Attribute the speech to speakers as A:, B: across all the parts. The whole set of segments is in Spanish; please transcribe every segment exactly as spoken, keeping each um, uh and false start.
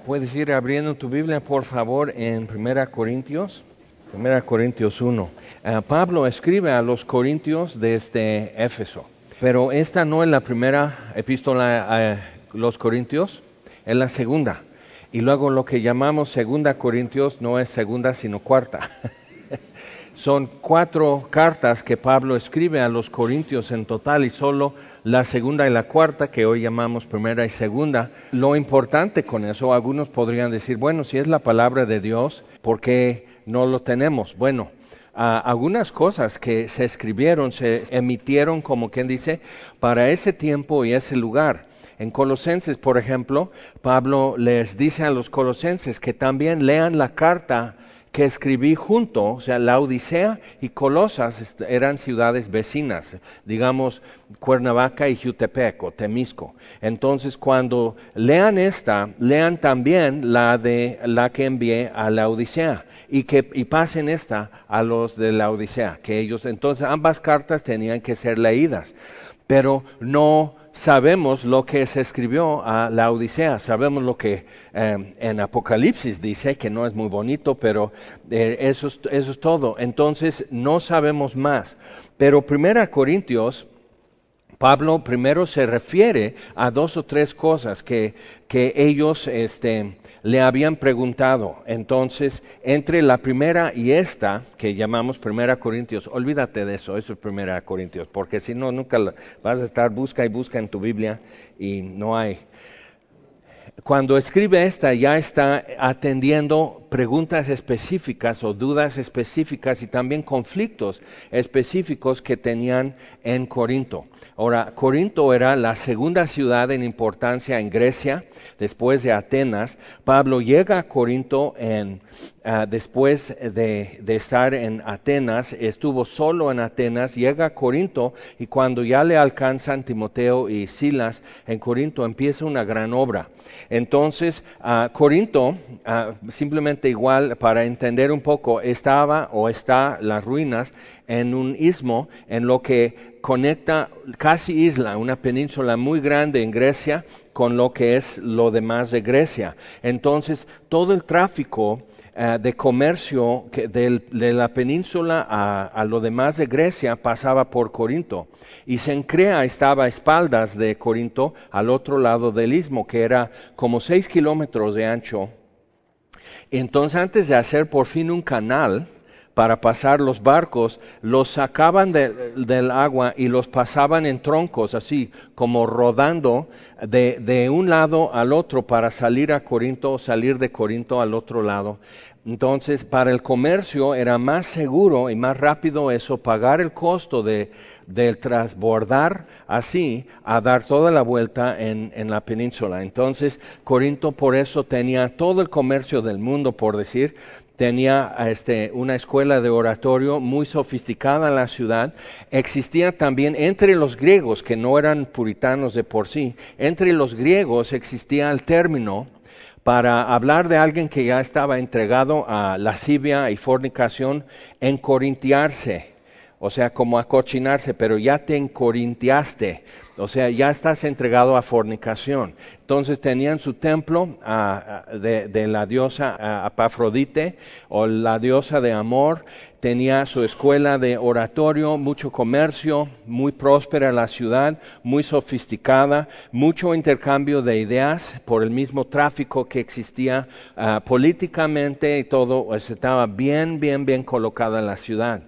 A: Puedes ir abriendo tu Biblia, por favor, en Primera Corintios, Primera Corintios uno. Uh, Pablo escribe a los Corintios desde Éfeso, pero esta no es la primera epístola a los Corintios, es la segunda. Y luego lo que llamamos Segunda Corintios no es segunda, sino cuarta. Son cuatro cartas que Pablo escribe a los Corintios en total y solo la segunda y la cuarta, que hoy llamamos primera y segunda. Lo importante con eso, algunos podrían decir, bueno, si es la palabra de Dios, ¿por qué no lo tenemos? Bueno, uh, algunas cosas que se escribieron, se emitieron, como quien dice, para ese tiempo y ese lugar. En Colosenses, por ejemplo, Pablo les dice a los colosenses que también lean la carta que escribí junto, o sea, la Odisea y Colosas eran ciudades vecinas, digamos Cuernavaca y Jutepec o Temisco. Entonces, cuando lean esta, lean también la de la que envié a la Odisea y que y pasen esta a los de la Odisea, que ellos, entonces ambas cartas tenían que ser leídas, pero no sabemos lo que se escribió a la Odisea, sabemos lo que eh, en Apocalipsis dice, que no es muy bonito, pero eh, eso, es, eso es todo. Entonces no sabemos más. Pero Primera Corintios, Pablo primero se refiere a dos o tres cosas que, que ellos este, le habían preguntado. Entonces, entre la primera y esta, que llamamos Primera Corintios, olvídate de eso, eso es Primera Corintios, porque si no, nunca vas a estar busca y busca en tu Biblia y no hay. Cuando escribe esta, ya está atendiendo preguntas específicas o dudas específicas y también conflictos específicos que tenían en Corinto. Ahora, Corinto era la segunda ciudad en importancia en Grecia, después de Atenas. Pablo llega a Corinto en, uh, después de, de estar en Atenas, estuvo solo en Atenas, llega a Corinto y cuando ya le alcanzan Timoteo y Silas en Corinto empieza una gran obra. Entonces, uh, Corinto, uh, simplemente igual para entender un poco, estaba o está las ruinas en un istmo en lo que conecta casi isla, una península muy grande en Grecia, con lo que es lo demás de Grecia. Entonces, todo el tráfico uh, de comercio que del, de la península a, a lo demás de Grecia pasaba por Corinto. Y Cencrea estaba a espaldas de Corinto, al otro lado del istmo, que era como seis kilómetros de ancho. Entonces, antes de hacer por fin un canal para pasar los barcos, los sacaban de, del agua y los pasaban en troncos, así como rodando de, de un lado al otro para salir a Corinto o salir de Corinto al otro lado. Entonces, para el comercio era más seguro y más rápido eso, pagar el costo de del transbordar así a dar toda la vuelta en, en la península. Entonces, Corinto por eso tenía todo el comercio del mundo, por decir, tenía este, una escuela de oratorio muy sofisticada en la ciudad. Existía también entre los griegos, que no eran puritanos de por sí, entre los griegos existía el término para hablar de alguien que ya estaba entregado a lascivia y fornicación, encorintiarse. O sea, como acochinarse, pero ya te encorintiaste, o sea, ya estás entregado a fornicación. Entonces tenían su templo uh, de, de la diosa uh, Epafrodite, o la diosa de amor, tenía su escuela de oratorio, mucho comercio, muy próspera la ciudad, muy sofisticada, mucho intercambio de ideas por el mismo tráfico que existía uh, políticamente y todo, pues, estaba bien, bien, bien colocada la ciudad.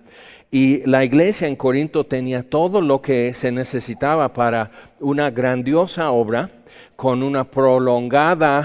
A: Y la iglesia en Corinto tenía todo lo que se necesitaba para una grandiosa obra, con una prolongada,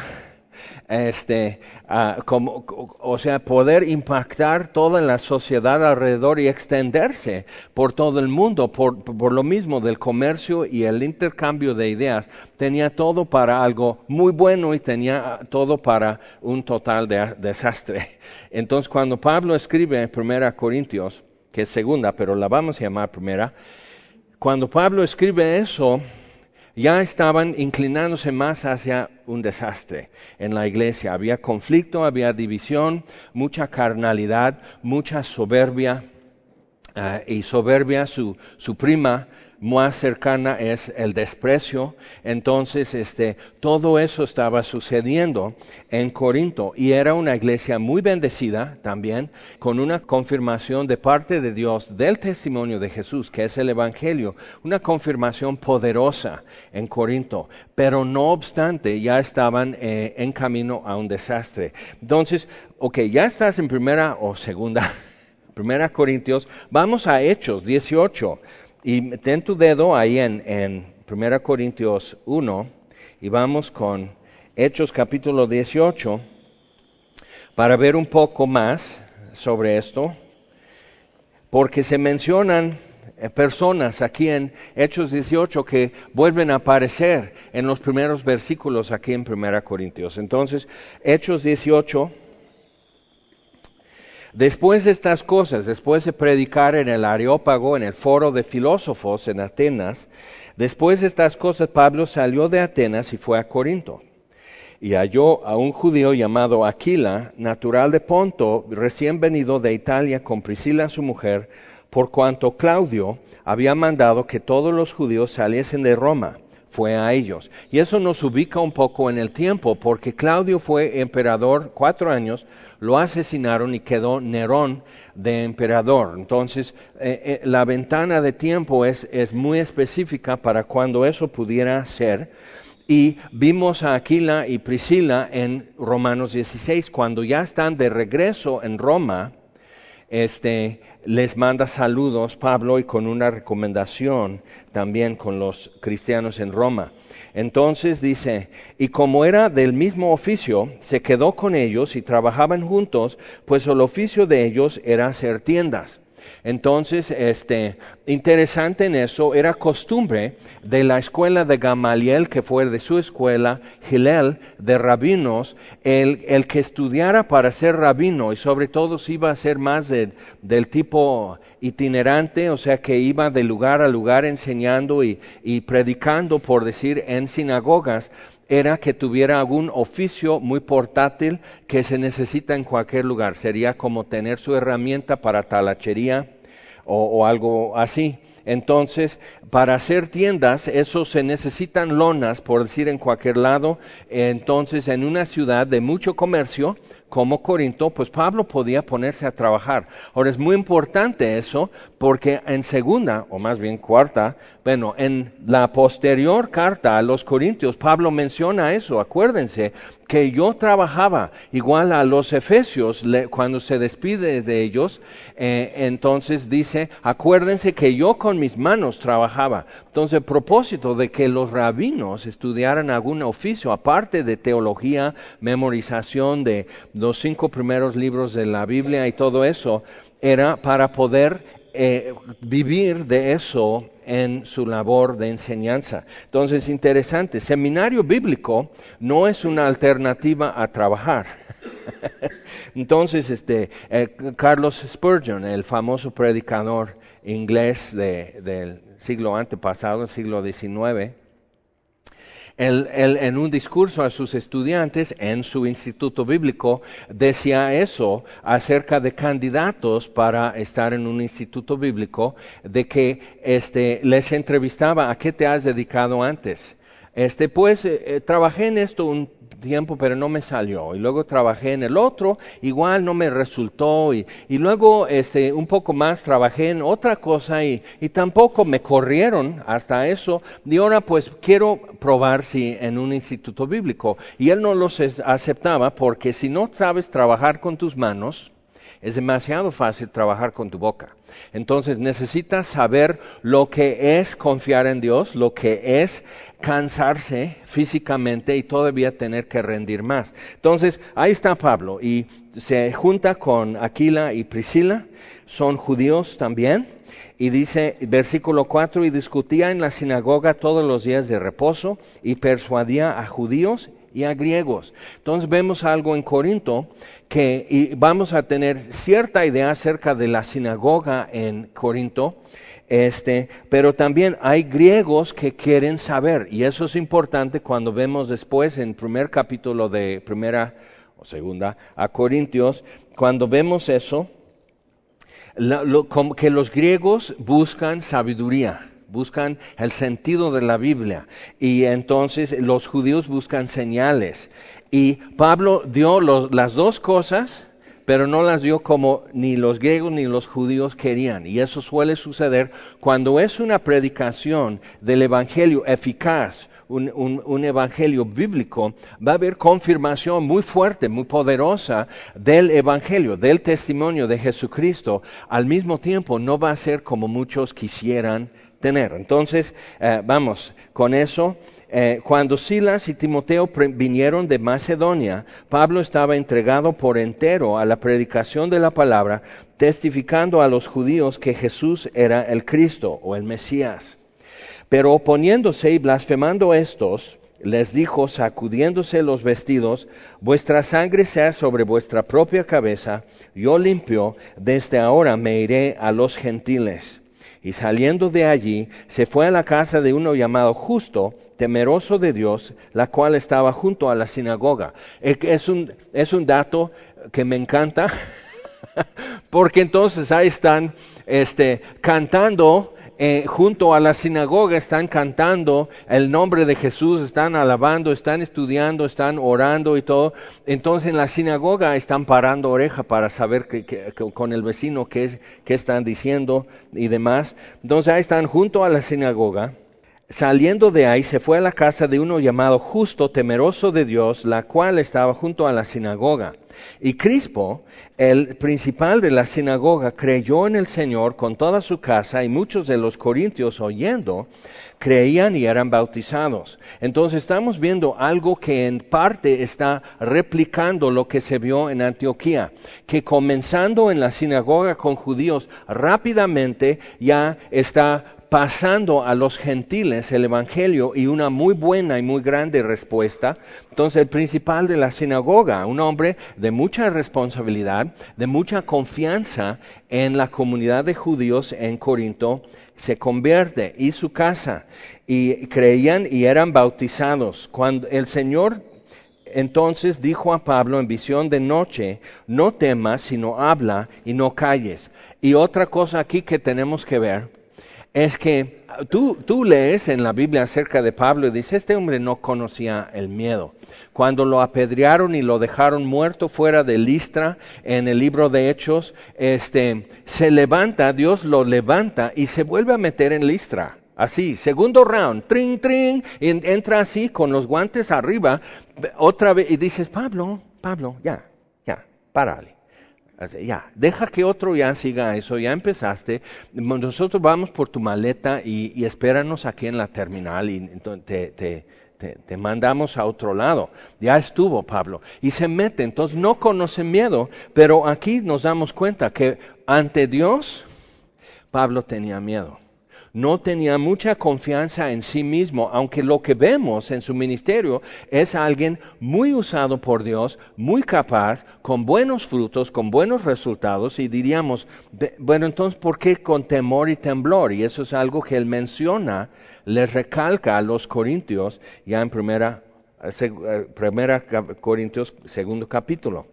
A: este, uh, como, o sea, poder impactar toda la sociedad alrededor y extenderse por todo el mundo, por, por lo mismo del comercio y el intercambio de ideas. Tenía todo para algo muy bueno y tenía todo para un total de, desastre. Entonces, cuando Pablo escribe en Primera Corintios, que es segunda, pero la vamos a llamar primera. Cuando Pablo escribe eso, ya estaban inclinándose más hacia un desastre en la iglesia. Había conflicto, había división, mucha carnalidad, mucha soberbia, uh, y soberbia, su, su prima más cercana es el desprecio. Entonces, este, todo eso estaba sucediendo en Corinto y era una iglesia muy bendecida también, con una confirmación de parte de Dios del testimonio de Jesús, que es el Evangelio, una confirmación poderosa en Corinto, pero no obstante ya estaban eh, en camino a un desastre. Entonces, ok, ya estás en primera o segunda, primera Corintios, vamos a Hechos dieciocho. Y ten tu dedo ahí en, en primera Corintios uno y vamos con Hechos capítulo dieciocho para ver un poco más sobre esto, porque se mencionan personas aquí en Hechos dieciocho que vuelven a aparecer en los primeros versículos aquí en primera Corintios. Entonces, Hechos dieciocho. Después de estas cosas, después de predicar en el Areópago, en el foro de filósofos en Atenas, después de estas cosas Pablo salió de Atenas y fue a Corinto. Y halló a un judío llamado Aquila, natural de Ponto, recién venido de Italia con Priscila su mujer, por cuanto Claudio había mandado que todos los judíos saliesen de Roma. Fue a ellos. Y eso nos ubica un poco en el tiempo, porque Claudio fue emperador cuatro años, lo asesinaron y quedó Nerón de emperador. Entonces, eh, eh, la ventana de tiempo es, es muy específica para cuando eso pudiera ser. Y vimos a Aquila y Priscila en Romanos dieciséis, cuando ya están de regreso en Roma. Este, les manda saludos Pablo y con una recomendación también con los cristianos en Roma. Entonces dice, y como era del mismo oficio, se quedó con ellos y trabajaban juntos, pues el oficio de ellos era hacer tiendas. Entonces, este, interesante en eso, era costumbre de la escuela de Gamaliel, que fue de su escuela, Hillel, de rabinos, el, el que estudiara para ser rabino, y sobre todo si iba a ser más de, del tipo itinerante, o sea que iba de lugar a lugar enseñando y, y predicando, por decir, en sinagogas, era que tuviera algún oficio muy portátil que se necesita en cualquier lugar. Sería como tener su herramienta para talachería o, o algo así. Entonces, para hacer tiendas, eso se necesitan lonas, por decir, en cualquier lado. Entonces, en una ciudad de mucho comercio, como Corinto, pues Pablo podía ponerse a trabajar. Ahora, es muy importante eso, porque en segunda, o más bien cuarta, bueno, en la posterior carta a los Corintios, Pablo menciona eso. Acuérdense que yo trabajaba igual a los Efesios, le, cuando se despide de ellos, eh, entonces dice, acuérdense que yo con mis manos trabajaba. Entonces, el propósito de que los rabinos estudiaran algún oficio, aparte de teología, memorización de los cinco primeros libros de la Biblia y todo eso, era para poder eh, vivir de eso en su labor de enseñanza. Entonces, interesante, seminario bíblico no es una alternativa a trabajar. Entonces, este, eh, Carlos Spurgeon, el famoso predicador inglés de, del siglo antepasado, el siglo diecinueve, Él, él, en un discurso a sus estudiantes en su instituto bíblico, decía eso acerca de candidatos para estar en un instituto bíblico, de que este, les entrevistaba, ¿a qué te has dedicado antes? Este, pues eh, trabajé en esto un tiempo, pero no me salió. Y luego trabajé en el otro, igual no me resultó. Y, y luego este, un poco más trabajé en otra cosa y, y tampoco me corrieron hasta eso. Y ahora pues quiero probar si en un instituto bíblico. Y él no los aceptaba porque si no sabes trabajar con tus manos, es demasiado fácil trabajar con tu boca. Entonces necesitas saber lo que es confiar en Dios, lo que es cansarse físicamente y todavía tener que rendir más. Entonces ahí está Pablo y se junta con Aquila y Priscila, son judíos también. Y dice, versículo cuatro, y discutía en la sinagoga todos los días de reposo y persuadía a judíos y a griegos. Entonces vemos algo en Corinto que y vamos a tener cierta idea acerca de la sinagoga en Corinto, este, pero también hay griegos que quieren saber, y eso es importante cuando vemos después en primer capítulo de primera o segunda a Corintios, cuando vemos eso, la, lo, como que los griegos buscan sabiduría. buscan el sentido de la Biblia. Y entonces los judíos buscan señales. Y Pablo dio los, las dos cosas, pero no las dio como ni los griegos ni los judíos querían. Y eso suele suceder cuando es una predicación del evangelio eficaz, un, un, un evangelio bíblico. Va a haber confirmación muy fuerte, muy poderosa del evangelio, del testimonio de Jesucristo. Al mismo tiempo no va a ser como muchos quisieran tener. Entonces, eh, vamos, con eso... Eh, cuando Silas y Timoteo pre- vinieron de Macedonia, Pablo estaba entregado por entero a la predicación de la palabra, testificando a los judíos que Jesús era el Cristo o el Mesías. Pero oponiéndose y blasfemando estos, les dijo, sacudiéndose los vestidos, vuestra sangre sea sobre vuestra propia cabeza, yo limpio, desde ahora me iré a los gentiles. Y saliendo de allí, se fue a la casa de uno llamado Justo, temeroso de Dios, la cual estaba junto a la sinagoga. Es un, es un dato que me encanta, porque entonces ahí están este, cantando, eh, junto a la sinagoga están cantando el nombre de Jesús, están alabando, están estudiando, están orando y todo. Entonces en la sinagoga están parando oreja para saber que, que, que, con el vecino qué, qué están diciendo y demás. Entonces ahí están junto a la sinagoga. Saliendo de ahí, se fue a la casa de uno llamado Justo, temeroso de Dios, la cual estaba junto a la sinagoga. Y Crispo, el principal de la sinagoga, creyó en el Señor con toda su casa, y muchos de los corintios, oyendo, creían y eran bautizados. Entonces estamos viendo algo que en parte está replicando lo que se vio en Antioquía, que comenzando en la sinagoga con judíos, rápidamente ya está pasando a los gentiles el evangelio, y una muy buena y muy grande respuesta. Entonces el principal de la sinagoga, un hombre de mucha responsabilidad, de mucha confianza en la comunidad de judíos en Corinto, se convierte, y su casa, y creían y eran bautizados. Cuando el Señor entonces dijo a Pablo en visión de noche, no temas, sino habla y no calles. Y otra cosa aquí que tenemos que ver es que tú, tú lees en la Biblia acerca de Pablo y dices, este hombre no conocía el miedo. Cuando lo apedrearon y lo dejaron muerto fuera de Listra, en el libro de Hechos, este, se levanta, Dios lo levanta y se vuelve a meter en Listra. Así, segundo round, tring, tring, y entra así con los guantes arriba, otra vez, y dices, Pablo, Pablo, ya, ya, párale. Ya, deja que otro ya siga eso, ya empezaste, nosotros vamos por tu maleta y, y espéranos aquí en la terminal y entonces te, te, te, te mandamos a otro lado. Ya estuvo Pablo y se mete, entonces no conoce miedo, pero aquí nos damos cuenta que ante Dios Pablo tenía miedo. No tenía mucha confianza en sí mismo, aunque lo que vemos en su ministerio es alguien muy usado por Dios, muy capaz, con buenos frutos, con buenos resultados, y diríamos, bueno, entonces, ¿por qué con temor y temblor? Y eso es algo que él menciona, les recalca a los corintios, ya en primera, primera Corintios, segundo capítulo.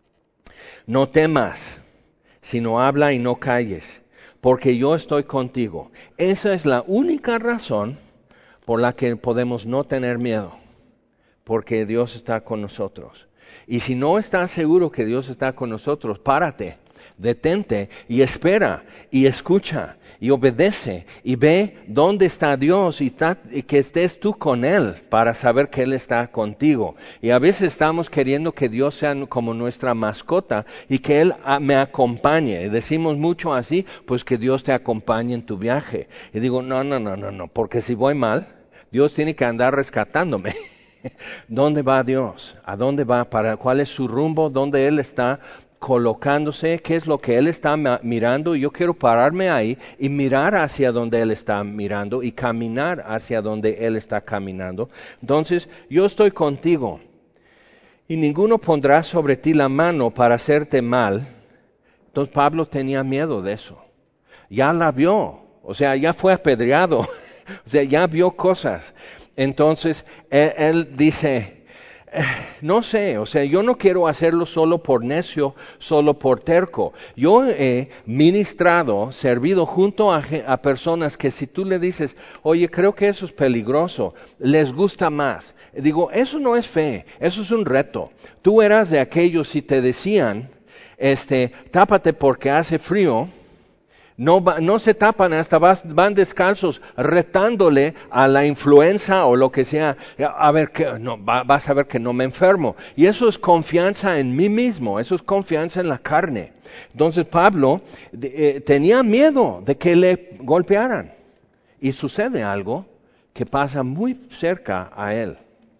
A: No temas, sino habla y no calles, porque yo estoy contigo. Esa es la única razón por la que podemos no tener miedo, porque Dios está con nosotros. Y si no estás seguro que Dios está con nosotros, párate, detente y espera y escucha y obedece y ve dónde está Dios y, está, y que estés tú con Él para saber que Él está contigo. Y a veces estamos queriendo que Dios sea como nuestra mascota y que Él me acompañe. Y decimos mucho así, pues que Dios te acompañe en tu viaje. Y digo, no, no, no, no, no, porque si voy mal, Dios tiene que andar rescatándome. ¿Dónde va Dios? ¿A dónde va? ¿Para cuál es su rumbo? ¿Dónde Él está colocándose? ¿Qué es lo que Él está mirando? Yo quiero pararme ahí y mirar hacia donde Él está mirando y caminar hacia donde Él está caminando. Entonces, yo estoy contigo y ninguno pondrá sobre ti la mano para hacerte mal. Entonces Pablo tenía miedo de eso. Ya la vio, o sea, ya fue apedreado, o sea, ya vio cosas. Entonces, él, él dice, No sé, o sea, yo no quiero hacerlo solo por necio, solo por terco. Yo he ministrado, servido junto a, a personas que si tú le dices, oye, creo que eso es peligroso, les gusta más. Digo, eso no es fe, eso es un reto. Tú eras de aquellos si te decían, este, tápate porque hace frío. No, va, no se tapan, hasta vas, van descalzos, retándole a la influenza o lo que sea. A ver, que, no, va, vas a ver que no me enfermo. Y eso es confianza en mí mismo, eso es confianza en la carne. Entonces Pablo eh, tenía miedo de que le golpearan. Y sucede algo que pasa muy cerca a él.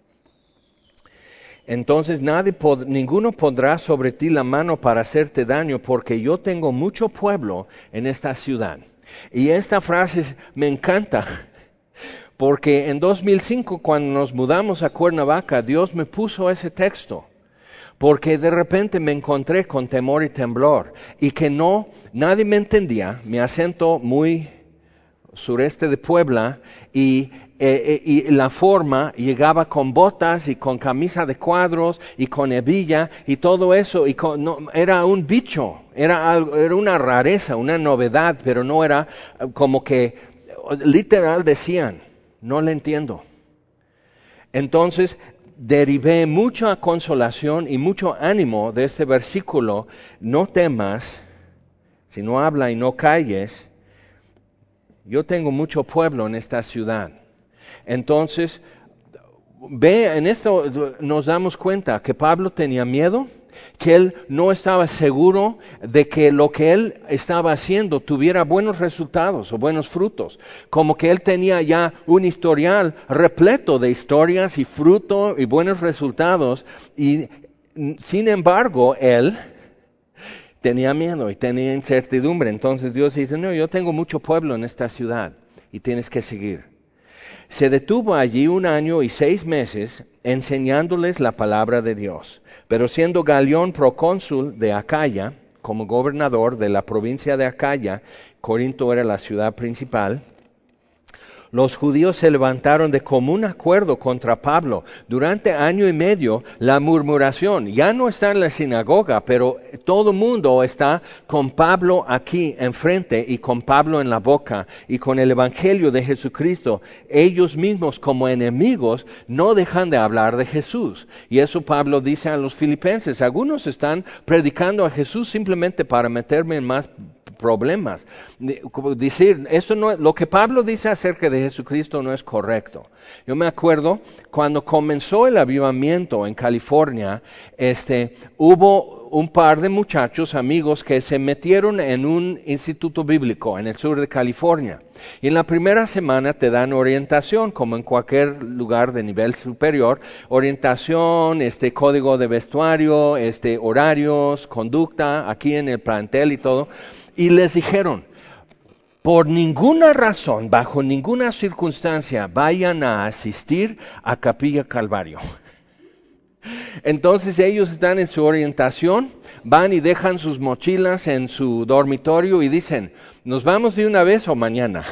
A: Entonces nadie pod, ninguno pondrá sobre ti la mano para hacerte daño, porque yo tengo mucho pueblo en esta ciudad. Y esta frase me encanta, porque en dos mil cinco, cuando nos mudamos a Cuernavaca, Dios me puso ese texto, porque de repente me encontré con temor y temblor, y que no, nadie me entendía, mi acento muy sureste de Puebla, y Eh, eh, y la forma llegaba con botas y con camisa de cuadros y con hebilla y todo eso, y con, no, era un bicho, era, algo, era una rareza, una novedad, pero no era como que literal decían, no le entiendo. Entonces derivé mucha consolación y mucho ánimo de este versículo, no temas, si no habla y no calles, yo tengo mucho pueblo en esta ciudad. Entonces, ve, en esto nos damos cuenta que Pablo tenía miedo, que él no estaba seguro de que lo que él estaba haciendo tuviera buenos resultados o buenos frutos, como que él tenía ya un historial repleto de historias y fruto y buenos resultados, y sin embargo él tenía miedo y tenía incertidumbre. Entonces Dios dice, no, yo tengo mucho pueblo en esta ciudad y tienes que seguir. Se detuvo allí un año y seis meses enseñándoles la palabra de Dios. Pero siendo Galión procónsul de Acaya, como gobernador de la provincia de Acaya, Corinto era la ciudad principal, los judíos se levantaron de común acuerdo contra Pablo. Durante año y medio, la murmuración ya no está en la sinagoga, pero todo el mundo está con Pablo aquí enfrente y con Pablo en la boca y con el evangelio de Jesucristo. Ellos mismos como enemigos no dejan de hablar de Jesús. Y eso Pablo dice a los filipenses. Algunos están predicando a Jesús simplemente para meterme en más problemas. Decir, eso no, lo que Pablo dice acerca de Jesucristo no es correcto. Yo me acuerdo cuando comenzó el avivamiento en California, este, hubo un par de muchachos, amigos, que se metieron en un instituto bíblico en el sur de California. Y en la primera semana te dan orientación, como en cualquier lugar de nivel superior, orientación, este código de vestuario, este horarios, conducta, aquí en el plantel y todo. Y les dijeron, por ninguna razón, bajo ninguna circunstancia, vayan a asistir a Capilla Calvario. Entonces ellos están en su orientación, van y dejan sus mochilas en su dormitorio y dicen, ¿nos vamos de una vez o mañana?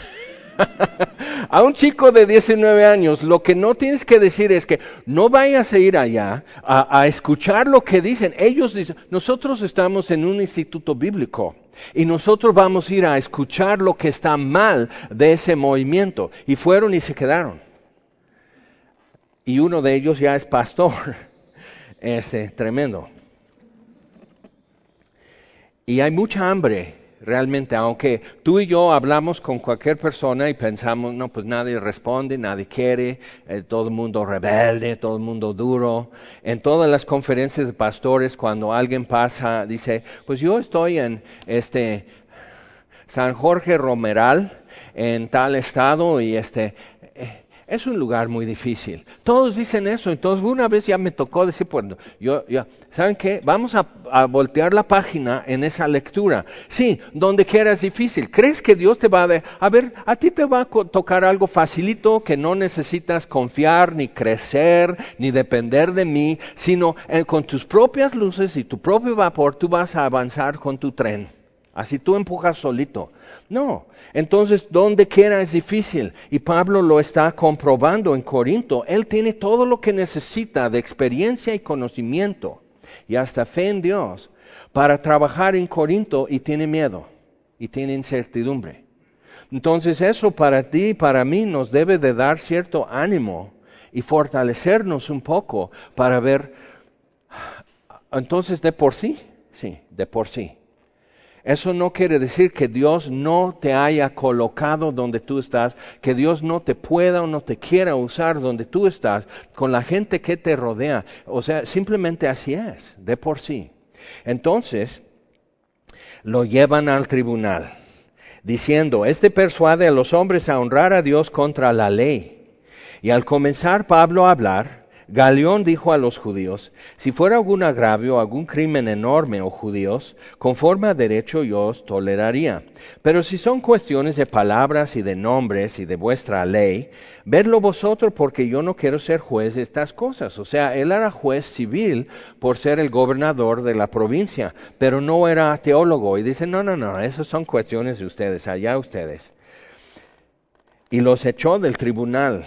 A: A un chico de diecinueve años, lo que no tienes que decir es que no vayas a ir allá a, a escuchar lo que dicen. Ellos dicen, nosotros estamos en un instituto bíblico y nosotros vamos a ir a escuchar lo que está mal de ese movimiento. Y fueron y se quedaron. Y uno de ellos ya es pastor. Este, tremendo. Y hay mucha hambre. Realmente, aunque tú y yo hablamos con cualquier persona y pensamos, no, pues nadie responde, nadie quiere, eh, todo el mundo rebelde, todo el mundo duro. En todas las conferencias de pastores, cuando alguien pasa, dice, pues yo estoy en este San Jorge Romeral, en tal estado, y este... Eh, es un lugar muy difícil. Todos dicen eso. Entonces, una vez ya me tocó decir, bueno, yo, yo, ¿saben qué? Vamos a, a voltear la página en esa lectura. Sí, donde quiera es difícil. ¿Crees que Dios te va a... De, a ver, a ti te va a tocar algo facilito que no necesitas confiar, ni crecer, ni depender de mí, sino eh, con tus propias luces y tu propio vapor, tú vas a avanzar con tu tren Así tú empujas solito. No. Entonces, donde quiera es difícil. Y Pablo lo está comprobando en Corinto. Él tiene todo lo que necesita de experiencia y conocimiento. Y hasta fe en Dios para trabajar en Corinto y tiene miedo. Y tiene incertidumbre. Entonces, eso para ti y para mí nos debe de dar cierto ánimo y fortalecernos un poco para ver. Entonces, de por sí, sí, de por sí. Eso no quiere decir que Dios no te haya colocado donde tú estás, que Dios no te pueda o no te quiera usar donde tú estás, con la gente que te rodea. O sea, simplemente así es, de por sí. Entonces, lo llevan al tribunal, diciendo, este persuade a los hombres a honrar a Dios contra la ley. Y al comenzar Pablo a hablar, Galión dijo a los judíos, si fuera algún agravio, algún crimen enorme, oh judíos, conforme a derecho yo os toleraría. Pero si son cuestiones de palabras y de nombres y de vuestra ley, vedlo vosotros porque yo no quiero ser juez de estas cosas. O sea, él era juez civil por ser el gobernador de la provincia, pero no era teólogo. Y dice, no, no, no, esas son cuestiones de ustedes, allá ustedes. Y los echó del tribunal.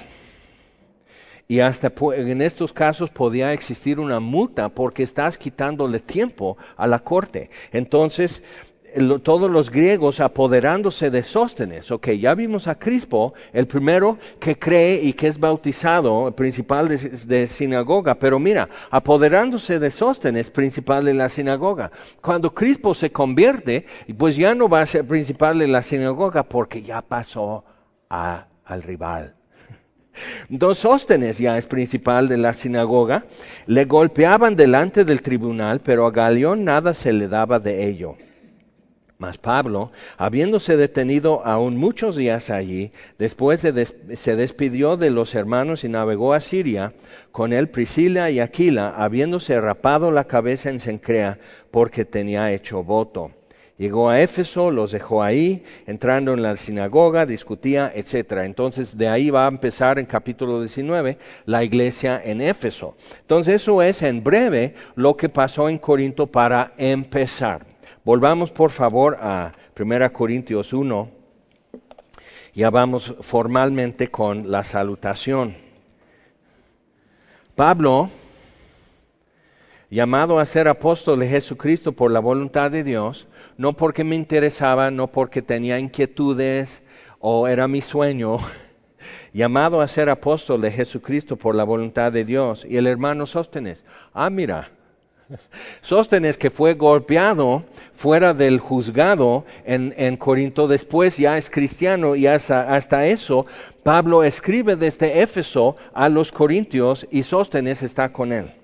A: Y hasta en estos casos podía existir una multa porque estás quitándole tiempo a la corte. Entonces, lo, todos los griegos apoderándose de Sóstenes. Ok, ya vimos a Crispo, el primero que cree y que es bautizado, el principal de, de sinagoga. Pero mira, apoderándose de Sóstenes, principal de la sinagoga. Cuando Crispo se convierte, pues ya no va a ser principal de la sinagoga porque ya pasó a, al rival. Dos Sóstenes ya es principal de la sinagoga, le golpeaban delante del tribunal, pero a Galión nada se le daba de ello. Mas Pablo, habiéndose detenido aún muchos días allí, después de des- se despidió de los hermanos y navegó a Siria, con él Priscila y Aquila, habiéndose rapado la cabeza en Cencrea, porque tenía hecho voto. Llegó a Éfeso, los dejó ahí, entrando en la sinagoga, discutía, etcétera. Entonces, de ahí va a empezar en capítulo diecinueve la iglesia en Éfeso. Entonces, eso es en breve lo que pasó en Corinto para empezar. Volvamos, por favor, a primera Corintios uno. Ya vamos formalmente con la salutación. Pablo, llamado a ser apóstol de Jesucristo por la voluntad de Dios, no porque me interesaba, no porque tenía inquietudes o era mi sueño, llamado a ser apóstol de Jesucristo por la voluntad de Dios. Y el hermano Sóstenes, ah mira, Sóstenes que fue golpeado fuera del juzgado en, en Corinto, después ya es cristiano y hasta, hasta eso Pablo escribe desde Éfeso a los corintios y Sóstenes está con él.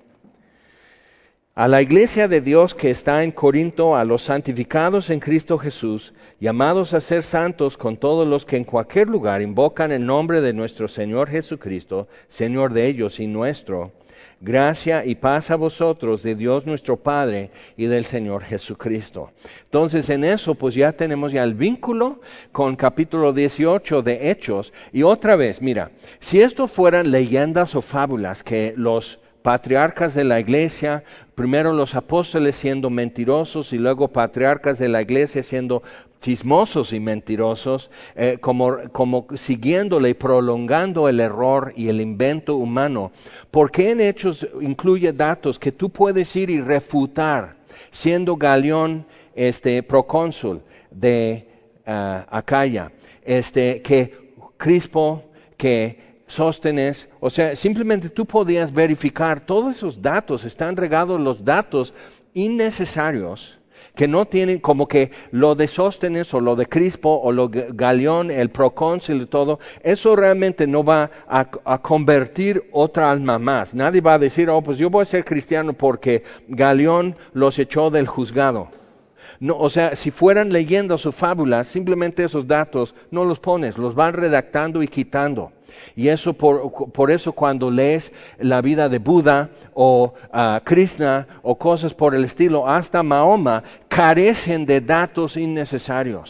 A: A la iglesia de Dios que está en Corinto, a los santificados en Cristo Jesús, llamados a ser santos con todos los que en cualquier lugar invocan el nombre de nuestro Señor Jesucristo, Señor de ellos y nuestro, gracia y paz a vosotros de Dios nuestro Padre y del Señor Jesucristo. Entonces en eso pues ya tenemos ya el vínculo con capítulo dieciocho de Hechos. Y otra vez, mira, si esto fueran leyendas o fábulas que los patriarcas de la iglesia, primero los apóstoles siendo mentirosos y luego patriarcas de la iglesia siendo chismosos y mentirosos, eh, como, como siguiéndole y prolongando el error y el invento humano. ¿Por qué en Hechos incluye datos que tú puedes ir y refutar, siendo Galión este, procónsul de uh, Acaya, este, que Crispo, que Sóstenes, o sea, simplemente tú podías verificar todos esos datos, están regados los datos innecesarios que no tienen, como que lo de Sóstenes o lo de Crispo o lo de Galión, el procónsul y todo, eso realmente no va a, a convertir otra alma más. Nadie va a decir, oh, pues yo voy a ser cristiano porque Galión los echó del juzgado. No, o sea, si fueran leyendas o fábulas, simplemente esos datos no los pones, los van redactando y quitando. Y eso por, por eso cuando lees la vida de Buda o uh, Krishna o cosas por el estilo, hasta Mahoma, carecen de datos innecesarios.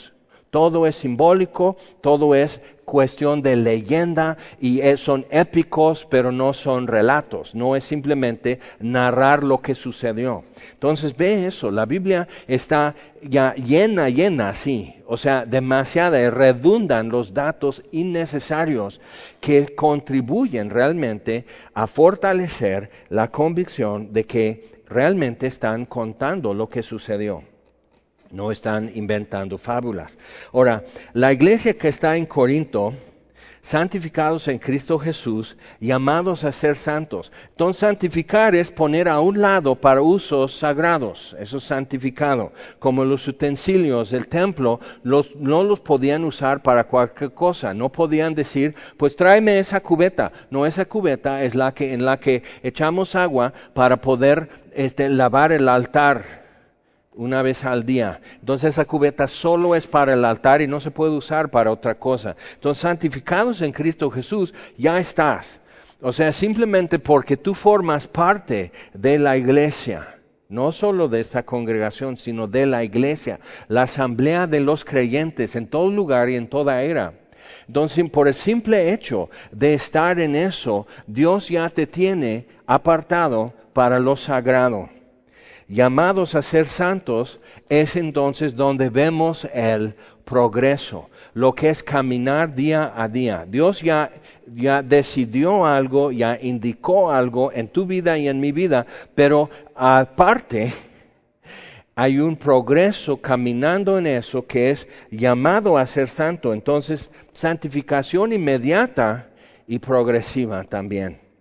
A: Todo es simbólico, todo es cuestión de leyenda y es, son épicos, pero no son relatos. No es simplemente narrar lo que sucedió. Entonces ve eso, la Biblia está ya llena, llena así. O sea, demasiada, y redundan los datos innecesarios que contribuyen realmente a fortalecer la convicción de que realmente están contando lo que sucedió. No están inventando fábulas. Ahora, la iglesia que está en Corinto, santificados en Cristo Jesús, llamados a ser santos. Entonces, santificar es poner a un lado para usos sagrados. Eso es santificado. Como los utensilios del templo, los, no los podían usar para cualquier cosa. No podían decir, pues tráeme esa cubeta. No, esa cubeta es la que en la que echamos agua para poder este, lavar el altar una vez al día. Entonces esa cubeta solo es para el altar y no se puede usar para otra cosa. Entonces, santificados en Cristo Jesús, ya estás. O sea, simplemente porque tú formas parte de la iglesia, no solo de esta congregación, sino de la iglesia, la asamblea de los creyentes en todo lugar y en toda era. Entonces, por el simple hecho de estar en eso, Dios ya te tiene apartado para lo sagrado. Llamados a ser santos es entonces donde vemos el progreso, lo que es caminar día a día. Dios ya, ya decidió algo, ya indicó algo en tu vida y en mi vida, pero aparte hay un progreso caminando en eso que es llamado a ser santo. Entonces, santificación inmediata y progresiva también.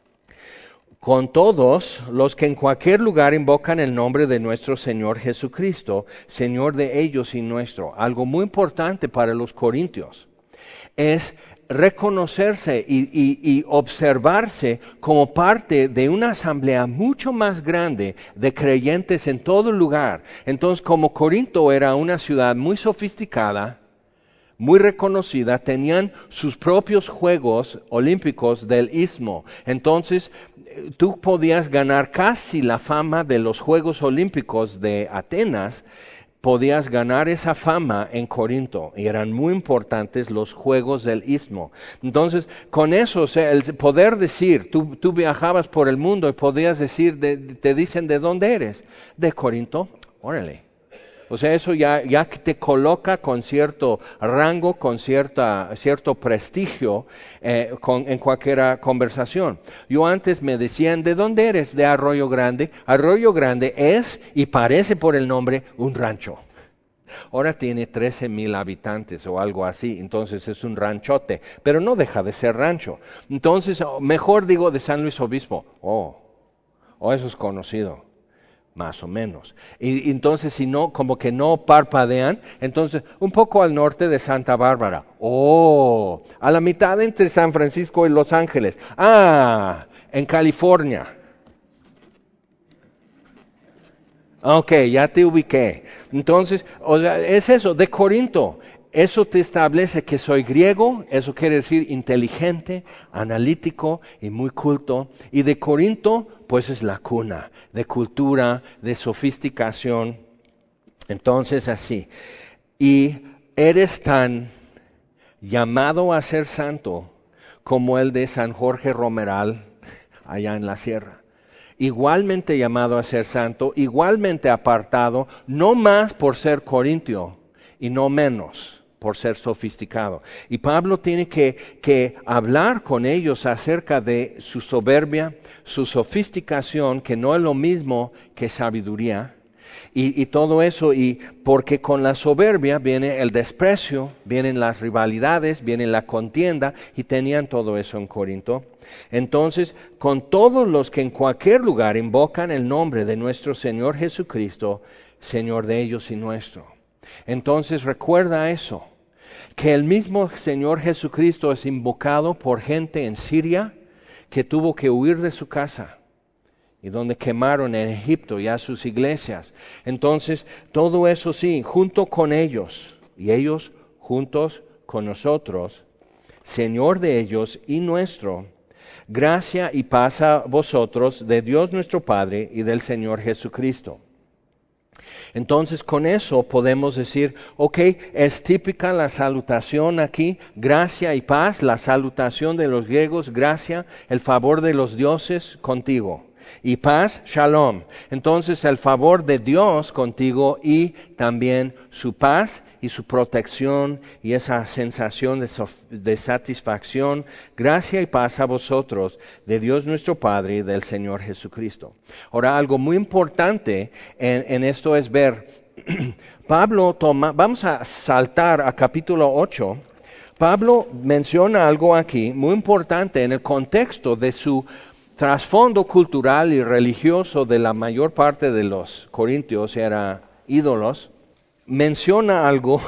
A: Con todos los que en cualquier lugar invocan el nombre de nuestro Señor Jesucristo, Señor de ellos y nuestro. Algo muy importante para los corintios es reconocerse y, y, y observarse como parte de una asamblea mucho más grande de creyentes en todo lugar. Entonces, como Corinto era una ciudad muy sofisticada, muy reconocida, tenían sus propios Juegos Olímpicos del Istmo. Entonces, tú podías ganar casi la fama de los Juegos Olímpicos de Atenas, podías ganar esa fama en Corinto, y eran muy importantes los Juegos del Istmo. Entonces, con eso, o sea, el poder decir, tú, tú viajabas por el mundo y podías decir, de, te dicen, ¿de dónde eres? De Corinto, órale. O sea, eso ya, ya te coloca con cierto rango, con cierta, cierto prestigio eh, con, en cualquier conversación. Yo antes me decían, ¿de dónde eres? De Arroyo Grande. Arroyo Grande es, y parece por el nombre, un rancho. Ahora tiene trece mil habitantes o algo así, entonces es un ranchote, pero no deja de ser rancho. Entonces, mejor digo de San Luis Obispo. Oh, oh, eso es conocido. Más o menos. Y, y entonces, si no, como que no parpadean, entonces, un poco al norte de Santa Bárbara. Oh, a la mitad entre San Francisco y Los Ángeles. Ah, en California. Ok, ya te ubiqué. Entonces, o sea, es eso, de Corinto. Eso te establece que soy griego, eso quiere decir inteligente, analítico y muy culto. Y de Corinto, pues es la cuna de cultura, de sofisticación. Entonces así. Y eres tan llamado a ser santo como el de San Jorge Romeral allá en la sierra. Igualmente llamado a ser santo, igualmente apartado, no más por ser corintio y no menos por ser sofisticado. Y Pablo tiene que, que hablar con ellos acerca de su soberbia, su sofisticación, que no es lo mismo que sabiduría, y, y todo eso, y porque con la soberbia viene el desprecio, vienen las rivalidades, viene la contienda, y tenían todo eso en Corinto. Entonces, con todos los que en cualquier lugar invocan el nombre de nuestro Señor Jesucristo, Señor de ellos y nuestro. Entonces recuerda eso, que el mismo Señor Jesucristo es invocado por gente en Siria que tuvo que huir de su casa y donde quemaron en Egipto ya sus iglesias. Entonces, todo eso sí, junto con ellos y ellos juntos con nosotros, Señor de ellos y nuestro, gracia y paz a vosotros de Dios nuestro Padre y del Señor Jesucristo. Entonces con eso podemos decir, ok, es típica la salutación aquí, gracia y paz, la salutación de los griegos, gracia, el favor de los dioses contigo. Y paz, shalom. Entonces el favor de Dios contigo y también su paz y su protección y esa sensación de, de satisfacción, gracia y paz a vosotros, de Dios nuestro Padre y del Señor Jesucristo. Ahora, algo muy importante en, en esto es ver, Pablo toma, vamos a saltar a capítulo ocho, Pablo menciona algo aquí muy importante en el contexto de su trasfondo cultural y religioso de la mayor parte de los corintios, era ídolos. Menciona algo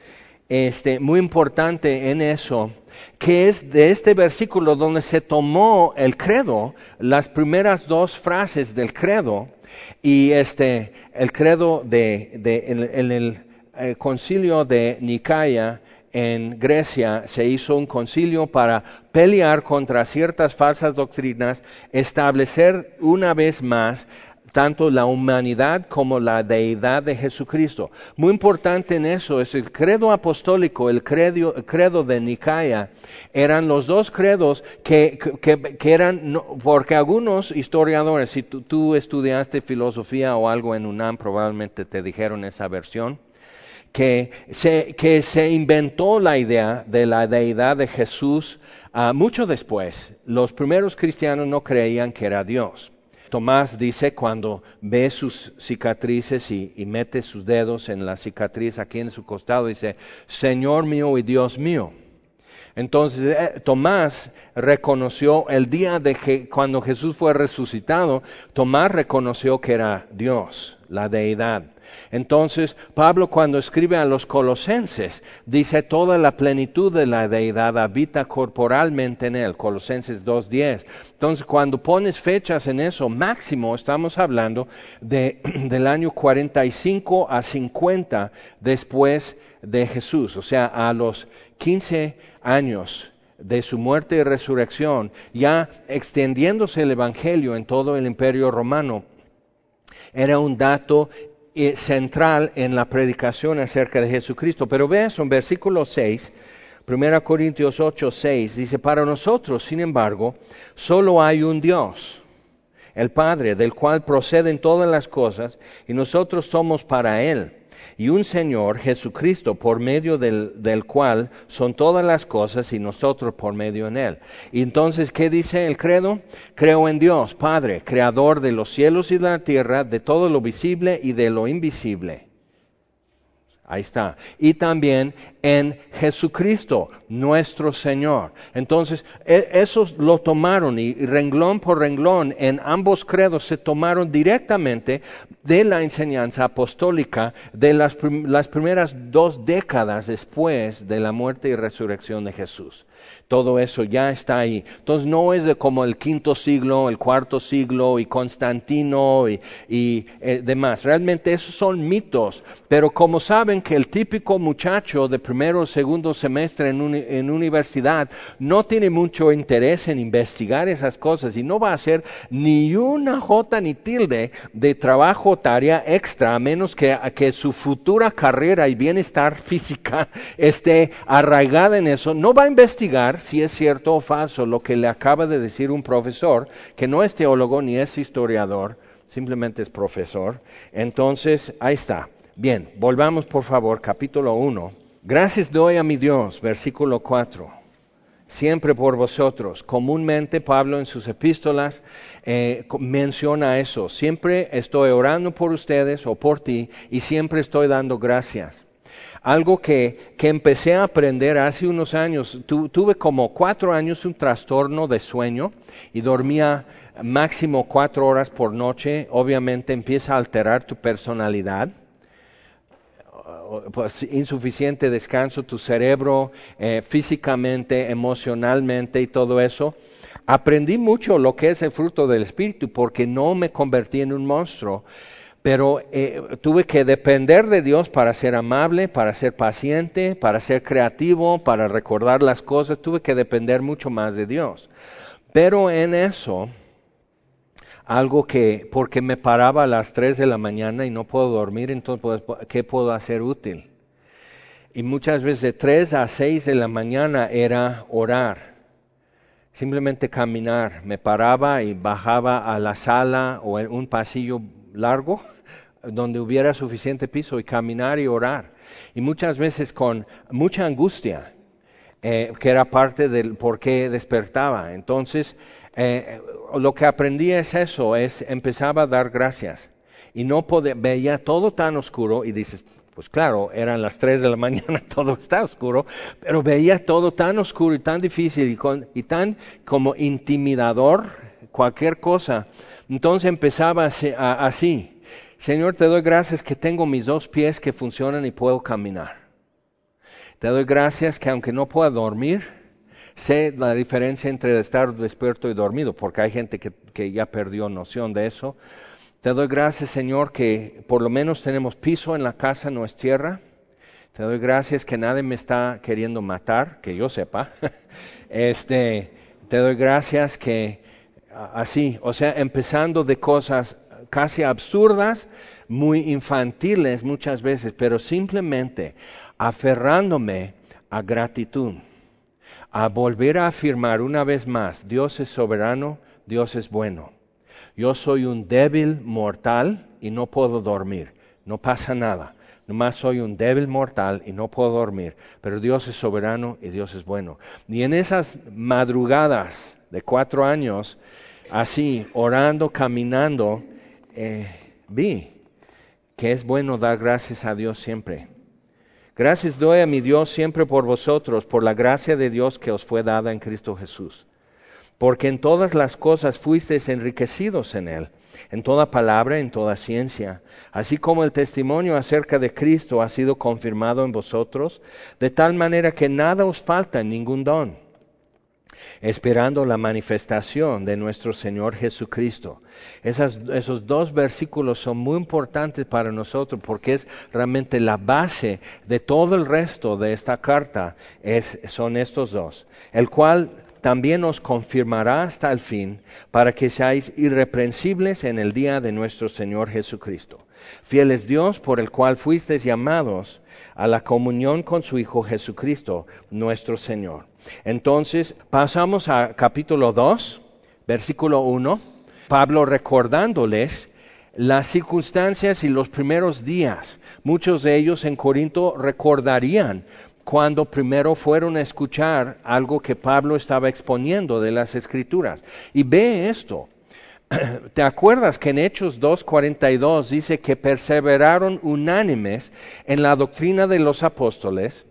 A: este, muy importante en eso, que es de este versículo donde se tomó el credo, las primeras dos frases del credo, y este, el credo de, de, en, en el, el concilio de Nicaya en Grecia se hizo un concilio para pelear contra ciertas falsas doctrinas, establecer una vez más tanto la humanidad como la deidad de Jesucristo. Muy importante en eso es el credo apostólico, el credo, el credo de Nicaya. Eran los dos credos que, que, que eran, no, porque algunos historiadores, si tú, tú estudiaste filosofía o algo en UNAM, probablemente te dijeron esa versión, que se, que se inventó la idea de la deidad de Jesús uh, mucho después. Los primeros cristianos no creían que era Dios. Tomás dice cuando ve sus cicatrices y, y mete sus dedos en la cicatriz aquí en su costado, dice, Señor mío y Dios mío. Entonces eh, Tomás reconoció el día de que, cuando Jesús fue resucitado, Tomás reconoció que era Dios, la deidad. Entonces Pablo cuando escribe a los colosenses dice toda la plenitud de la deidad habita corporalmente en él, Colosenses dos diez. Entonces cuando pones fechas en eso, máximo estamos hablando de, del año cuarenta y cinco a cincuenta después de Jesús, o sea a los quince años de su muerte y resurrección, ya extendiéndose el evangelio en todo el imperio romano. Era un dato central en la predicación acerca de Jesucristo. Pero veas en versículo seis, primera Corintios ocho, seis, dice, para nosotros, sin embargo, solo hay un Dios, el Padre, del cual proceden todas las cosas, y nosotros somos para Él, y un Señor, Jesucristo, por medio del, del cual son todas las cosas y nosotros por medio en Él. Y entonces, ¿qué dice el credo? Creo en Dios, Padre, creador de los cielos y de la tierra, de todo lo visible y de lo invisible. Ahí está. Y también en Jesucristo, nuestro Señor. Entonces, esos lo tomaron y renglón por renglón en ambos credos se tomaron directamente de la enseñanza apostólica de las, prim- las primeras dos décadas después de la muerte y resurrección de Jesús. Todo eso ya está ahí. Entonces no es de como el quinto siglo, el cuarto siglo y Constantino y, y eh, demás. Realmente esos son mitos. Pero como saben que el típico muchacho de primero o segundo semestre en, uni- en universidad no tiene mucho interés en investigar esas cosas y no va a hacer ni una jota ni tilde de trabajo, tarea extra, a menos que, que su futura carrera y bienestar física esté arraigada en eso, no va a investigar si es cierto o falso lo que le acaba de decir un profesor, que no es teólogo ni es historiador, simplemente es profesor. Entonces, ahí está. Bien, volvamos por favor, capítulo uno. Gracias doy a mi Dios, versículo cuatro. Siempre por vosotros. Comúnmente Pablo en sus epístolas eh, menciona eso. Siempre estoy orando por ustedes o por ti y siempre estoy dando gracias. Algo que, que empecé a aprender hace unos años, tu, tuve como cuatro años un trastorno de sueño y dormía máximo cuatro horas por noche. Obviamente empieza a alterar tu personalidad. Pues, insuficiente descanso, tu cerebro eh, físicamente, emocionalmente y todo eso. Aprendí mucho lo que es el fruto del Espíritu porque no me convertí en un monstruo. Pero eh, tuve que depender de Dios para ser amable, para ser paciente, para ser creativo, para recordar las cosas. Tuve que depender mucho más de Dios. Pero en eso algo que, porque me paraba a las tres de la mañana y no puedo dormir, entonces, pues, ¿qué puedo hacer útil? Y muchas veces de tres a seis de la mañana era orar, simplemente caminar. Me paraba y bajaba a la sala o en un pasillo largo donde hubiera suficiente piso y caminar y orar. Y muchas veces con mucha angustia, eh, que era parte del por qué despertaba. Entonces, eh, lo que aprendí es eso, es empezaba a dar gracias. Y no podía, veía todo tan oscuro y dices, pues claro, eran las tres de la mañana, todo está oscuro, pero veía todo tan oscuro y tan difícil y, con, y tan como intimidador, cualquier cosa. Entonces empezaba así, a, así, Señor, te doy gracias que tengo mis dos pies que funcionan y puedo caminar. Te doy gracias que aunque no pueda dormir, sé la diferencia entre estar despierto y dormido, porque hay gente que, que ya perdió noción de eso. Te doy gracias, Señor, que por lo menos tenemos piso en la casa, no es tierra. Te doy gracias que nadie me está queriendo matar, que yo sepa. este, te doy gracias que así, o sea, empezando de cosas casi absurdas, muy infantiles muchas veces, pero simplemente aferrándome a gratitud, a volver a afirmar una vez más, Dios es soberano, Dios es bueno. Yo soy un débil mortal y no puedo dormir. No pasa nada. Nomás soy un débil mortal y no puedo dormir. Pero Dios es soberano y Dios es bueno. Y en esas madrugadas de cuatro años, así, orando, caminando, eh, vi que es bueno dar gracias a Dios siempre. Gracias doy a mi Dios siempre por vosotros, por la gracia de Dios que os fue dada en Cristo Jesús. Porque en todas las cosas fuisteis enriquecidos en Él, en toda palabra, en toda ciencia, así como el testimonio acerca de Cristo ha sido confirmado en vosotros, de tal manera que nada os falta en ningún don, esperando la manifestación de nuestro Señor Jesucristo. Esas, esos dos versículos son muy importantes para nosotros porque es realmente la base de todo el resto de esta carta, es, son estos dos, el cual también os confirmará hasta el fin, para que seáis irreprensibles en el día de nuestro Señor Jesucristo. Fiel es Dios, por el cual fuisteis llamados a la comunión con su Hijo Jesucristo, nuestro Señor. Entonces, pasamos a capítulo dos, versículo uno, Pablo recordándoles las circunstancias y los primeros días. Muchos de ellos en Corinto recordarían cuando primero fueron a escuchar algo que Pablo estaba exponiendo de las Escrituras. Y ve esto, ¿te acuerdas que en Hechos dos cuarenta y dos dice que perseveraron unánimes en la doctrina de los apóstoles,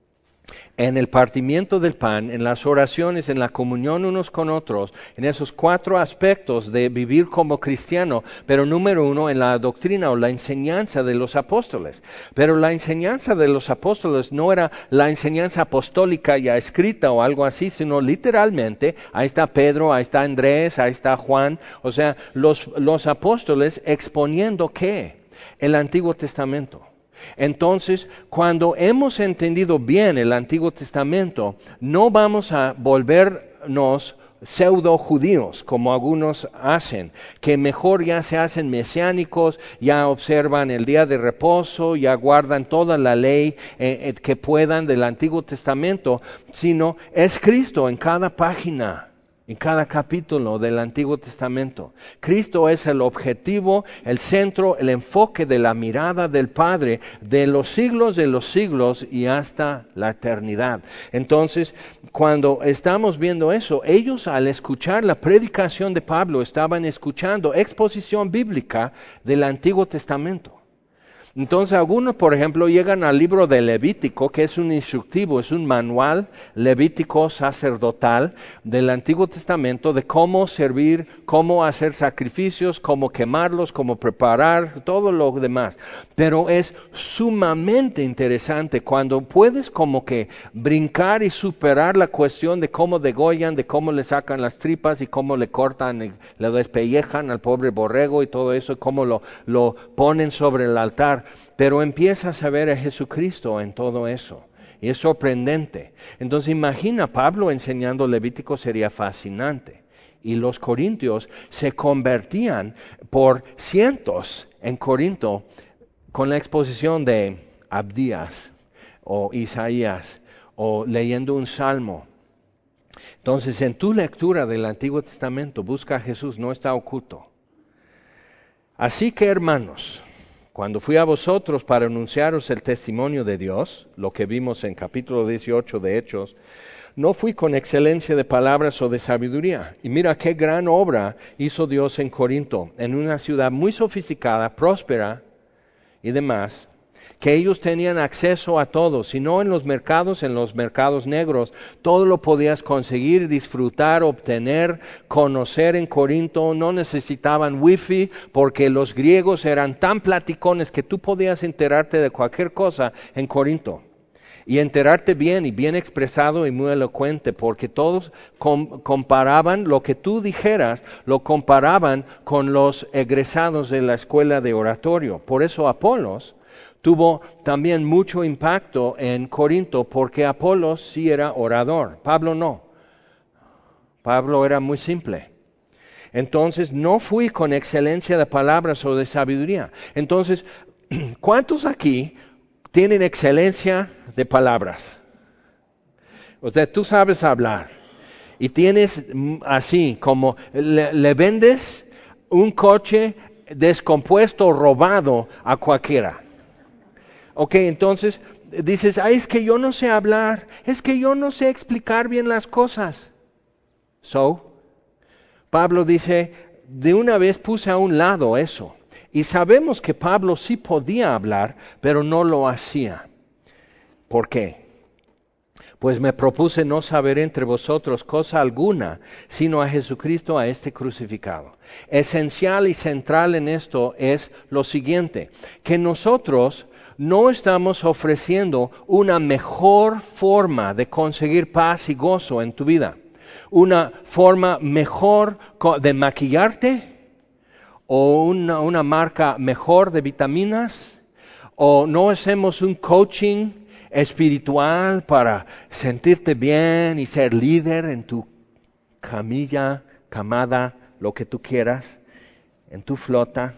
A: en el partimiento del pan, en las oraciones, en la comunión unos con otros, en esos cuatro aspectos de vivir como cristiano, pero número uno, en la doctrina o la enseñanza de los apóstoles. Pero la enseñanza de los apóstoles no era la enseñanza apostólica ya escrita o algo así, sino literalmente, ahí está Pedro, ahí está Andrés, ahí está Juan, o sea, los, los apóstoles exponiendo ¿qué? El Antiguo Testamento. Entonces, cuando hemos entendido bien el Antiguo Testamento, no vamos a volvernos pseudo judíos, como algunos hacen, que mejor ya se hacen mesiánicos, ya observan el día de reposo, ya guardan toda la ley eh, eh, que puedan del Antiguo Testamento, sino es Cristo en cada página, en cada capítulo del Antiguo Testamento. Cristo es el objetivo, el centro, el enfoque de la mirada del Padre de los siglos de los siglos y hasta la eternidad. Entonces, cuando estamos viendo eso, ellos al escuchar la predicación de Pablo estaban escuchando exposición bíblica del Antiguo Testamento. Entonces algunos, por ejemplo, llegan al libro de Levítico, que es un instructivo, es un manual levítico sacerdotal del Antiguo Testamento de cómo servir, cómo hacer sacrificios, cómo quemarlos, cómo preparar, todo lo demás. Pero es sumamente interesante cuando puedes como que brincar y superar la cuestión de cómo degollan, de cómo le sacan las tripas y cómo le cortan, y le despellejan al pobre borrego y todo eso, y cómo lo, lo ponen sobre el altar. Pero empiezas a ver a Jesucristo en todo eso. Y es sorprendente. Entonces imagina, Pablo enseñando Levítico sería fascinante. y los corintios se convertían por cientos en Corinto con la exposición de Abdías o Isaías o leyendo un salmo. Entonces, en tu lectura del Antiguo Testamento, busca a Jesús, no está oculto. Así que, hermanos, cuando fui a vosotros para anunciaros el testimonio de Dios, lo que vimos en capítulo dieciocho de Hechos, no fui con excelencia de palabras o de sabiduría. Y mira qué gran obra hizo Dios en Corinto, en una ciudad muy sofisticada, próspera y demás, que ellos tenían acceso a todo, si no en los mercados, en los mercados negros, todo lo podías conseguir, disfrutar, obtener, conocer en Corinto. No necesitaban wifi porque los griegos eran tan platicones que tú podías enterarte de cualquier cosa en Corinto. Y enterarte bien y bien expresado y muy elocuente, porque todos com- comparaban lo que tú dijeras, lo comparaban con los egresados de la escuela de oratorio. Por eso Apolos tuvo también mucho impacto en Corinto, porque Apolos sí era orador, Pablo no. Pablo era muy simple. Entonces no fui con excelencia de palabras o de sabiduría. Entonces, ¿cuántos aquí tienen excelencia de palabras? O sea, tú sabes hablar y tienes así como le, le vendes un coche descompuesto, robado a cualquiera. Ok, entonces dices, ay, es que yo no sé hablar, es que yo no sé explicar bien las cosas. So, Pablo dice, de una vez puse a un lado eso. Y sabemos que Pablo sí podía hablar, pero no lo hacía. ¿Por qué? Pues me propuse no saber entre vosotros cosa alguna, sino a Jesucristo, a este crucificado. Esencial y central en esto es lo siguiente, que nosotros no estamos ofreciendo una mejor forma de conseguir paz y gozo en tu vida, una forma mejor de maquillarte, o una, una marca mejor de vitaminas, o no hacemos un coaching espiritual para sentirte bien y ser líder en tu camilla, camada, lo que tú quieras, en tu flota.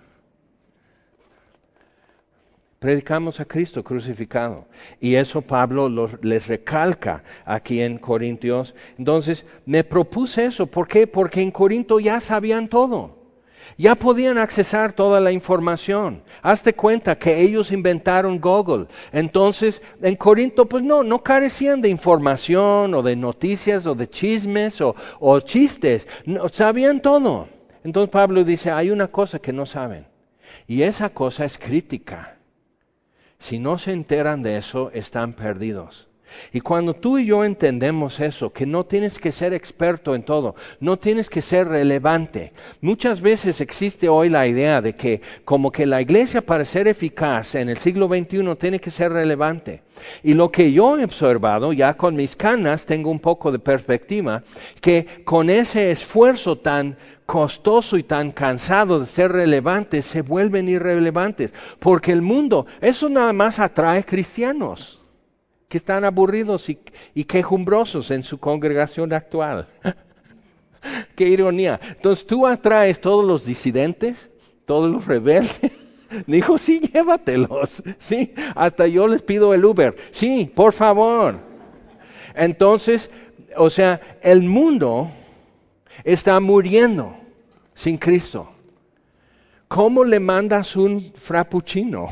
A: Predicamos a Cristo crucificado. Y eso Pablo los, les recalca aquí en Corintios. Entonces, me propuse eso. ¿Por qué? Porque en Corinto ya sabían todo. Ya podían accesar toda la información. Hazte cuenta que ellos inventaron Google. Entonces, en Corinto, pues no, no carecían de información o de noticias o de chismes o, o chistes. No, sabían todo. Entonces Pablo dice, hay una cosa que no saben. Y esa cosa es crítica. Si no se enteran de eso, están perdidos. Y cuando tú y yo entendemos eso, que no tienes que ser experto en todo, no tienes que ser relevante. Muchas veces existe hoy la idea de que como que la iglesia para ser eficaz en el siglo veintiuno tiene que ser relevante. Y lo que yo he observado, ya con mis canas tengo un poco de perspectiva, que con ese esfuerzo tan costoso y tan cansado de ser relevantes, se vuelven irrelevantes. Porque el mundo, eso nada más atrae cristianos que están aburridos y, y quejumbrosos en su congregación actual. Qué ironía. Entonces tú atraes todos los disidentes, todos los rebeldes. Dijo, sí, llévatelos. Sí, hasta yo les pido el Uber. Sí, por favor. Entonces, o sea, el mundo está muriendo sin Cristo. ¿Cómo le mandas un frappuccino?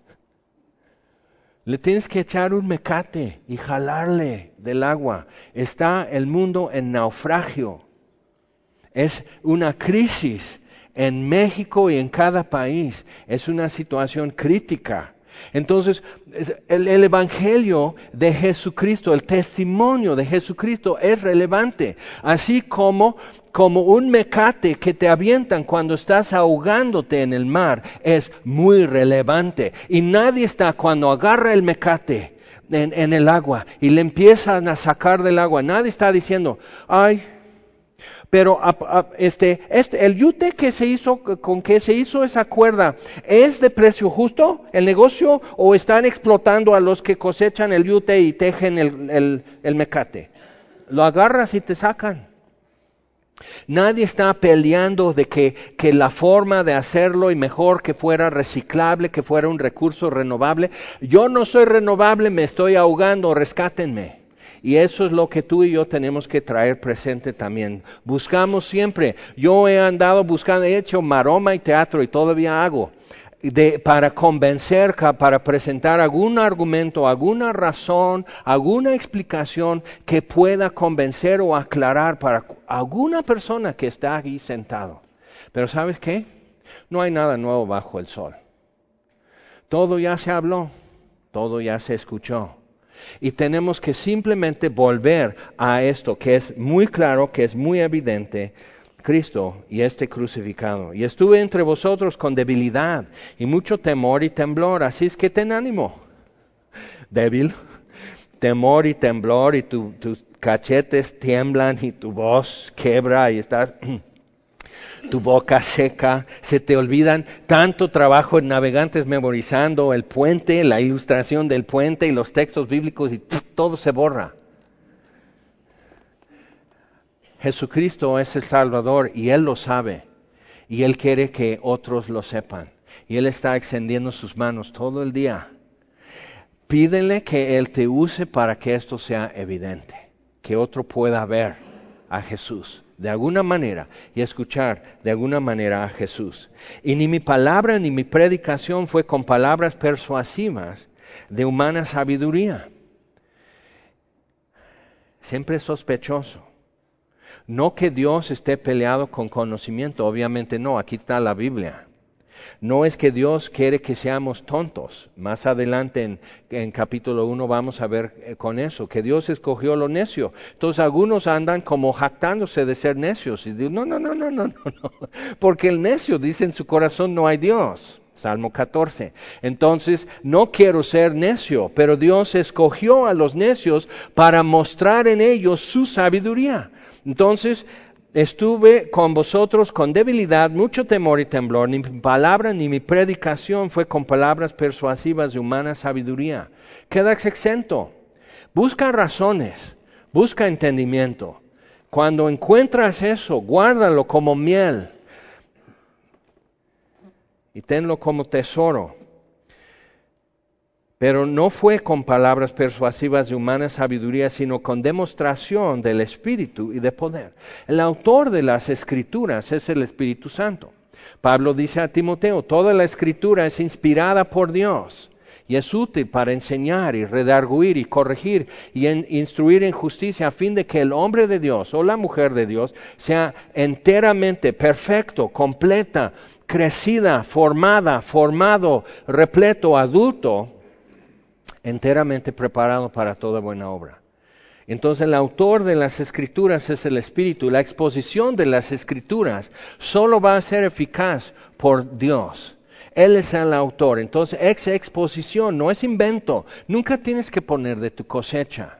A: Le tienes que echar un mecate y jalarle del agua. Está el mundo en naufragio. Es una crisis en México y en cada país. Es una situación crítica. Entonces, el, el Evangelio de Jesucristo, el testimonio de Jesucristo es relevante. Así como, como un mecate que te avientan cuando estás ahogándote en el mar es muy relevante. Y nadie está cuando agarra el mecate en, en el agua y le empiezan a sacar del agua. Nadie está diciendo, ay, pero a, a, este, este, el yute que se hizo, con que se hizo esa cuerda, ¿es de precio justo el negocio o están explotando a los que cosechan el yute y tejen el, el, el mecate? Lo agarras y te sacan. Nadie está peleando de que, que la forma de hacerlo y mejor que fuera reciclable, que fuera un recurso renovable. Yo no soy renovable, me estoy ahogando, rescátenme. Y eso es lo que tú y yo tenemos que traer presente también. Buscamos siempre, yo he andado buscando, he hecho maroma y teatro y todavía hago. De, para convencer, para presentar algún argumento, alguna razón, alguna explicación que pueda convencer o aclarar para alguna persona que está aquí sentado. Pero ¿sabes qué? No hay nada nuevo bajo el sol. Todo ya se habló, todo ya se escuchó. Y tenemos que simplemente volver a esto que es muy claro, que es muy evidente, Cristo y este crucificado. Y estuve entre vosotros con debilidad y mucho temor y temblor, así es que ten ánimo. Débil, temor y temblor, y tu, tus cachetes tiemblan y tu voz quebra y estás, tu boca seca, se te olvidan tanto trabajo en navegantes memorizando el puente, la ilustración del puente y los textos bíblicos y todo se borra. Jesucristo es el Salvador y Él lo sabe y Él quiere que otros lo sepan y Él está extendiendo sus manos todo el día. Pídele que Él te use para que esto sea evidente, que otro pueda ver a Jesús de alguna manera y escuchar de alguna manera a Jesús. Y ni mi palabra ni mi predicación fue con palabras persuasivas de humana sabiduría. Siempre es sospechoso. No que Dios esté peleado con conocimiento, obviamente no, aquí está la Biblia. No es que Dios quiere que seamos tontos. Más adelante en, en capítulo uno vamos a ver eh, con eso, que Dios escogió lo necio. Entonces algunos andan como jactándose de ser necios y dicen, no, no, no, no, no, no, no, porque el necio dice en su corazón no hay Dios. Salmo catorce. Entonces, no quiero ser necio, pero Dios escogió a los necios para mostrar en ellos su sabiduría. Entonces, estuve con vosotros con debilidad, mucho temor y temblor. Ni mi palabra ni mi predicación fue con palabras persuasivas de humana sabiduría. Quedas exento. Busca razones, busca entendimiento. Cuando encuentras eso, guárdalo como miel y tenlo como tesoro. Pero no fue con palabras persuasivas de humana sabiduría, sino con demostración del Espíritu y de poder. El autor de las Escrituras es el Espíritu Santo. Pablo dice a Timoteo, toda la Escritura es inspirada por Dios y es útil para enseñar y redarguir y corregir y en, instruir en justicia a fin de que el hombre de Dios o la mujer de Dios sea enteramente perfecto, completa, crecida, formada, formado, repleto, adulto, enteramente preparado para toda buena obra. Entonces el autor de las Escrituras es el Espíritu. La exposición de las Escrituras solo va a ser eficaz por Dios. Él es el autor. Entonces esa exposición no es invento. Nunca tienes que poner de tu cosecha,